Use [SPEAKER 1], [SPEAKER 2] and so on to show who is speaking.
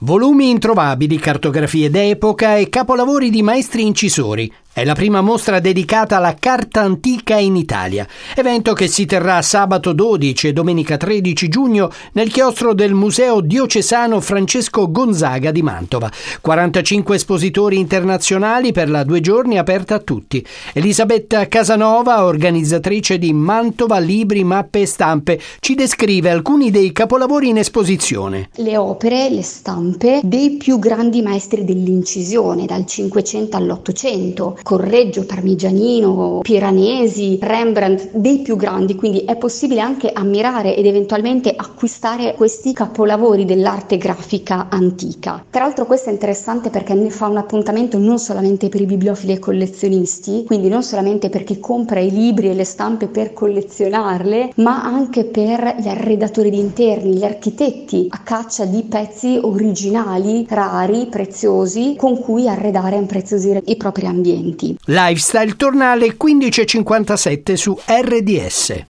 [SPEAKER 1] Volumi introvabili, cartografie d'epoca e capolavori di maestri incisori. È la prima mostra dedicata alla carta antica in Italia, evento che si terrà sabato 12 e domenica 13 giugno nel chiostro del Museo Diocesano Francesco Gonzaga di Mantova. 45 espositori internazionali per la 2 giorni aperta a tutti. Elisabetta Casanova, organizzatrice di Mantova Libri, Mappe e Stampe, ci descrive alcuni dei capolavori in esposizione.
[SPEAKER 2] Le opere, le stampe dei più grandi maestri dell'incisione, dal 500 all'800. Correggio, Parmigianino, Piranesi, Rembrandt, dei più grandi, quindi è possibile anche ammirare ed eventualmente acquistare questi capolavori dell'arte grafica antica. Tra l'altro questo è interessante perché ne fa un appuntamento non solamente per i bibliofili e collezionisti, quindi non solamente per chi compra i libri e le stampe per collezionarle, ma anche per gli arredatori di interni, gli architetti a caccia di pezzi originali, rari, preziosi, con cui arredare e impreziosire i propri ambienti.
[SPEAKER 1] Lifestyle Tornale 15:57 su RDS.